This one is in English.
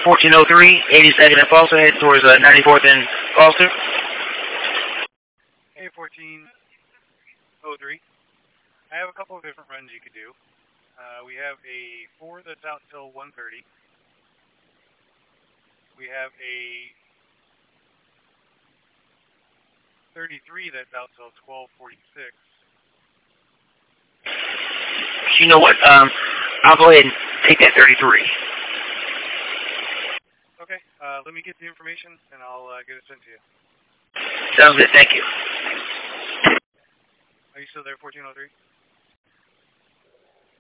1403, 82nd and Foster, heading towards 94th and Foster. Hey, 1403. I have a couple of different runs you could do. We have a 4 that's out till 1:30. We have a 33 that's out till 12:46. You know what? I'll go ahead and take that 33. Okay, let me get the information, and I'll get it sent to you. Sounds good. Thank you. Are you still there, 1403?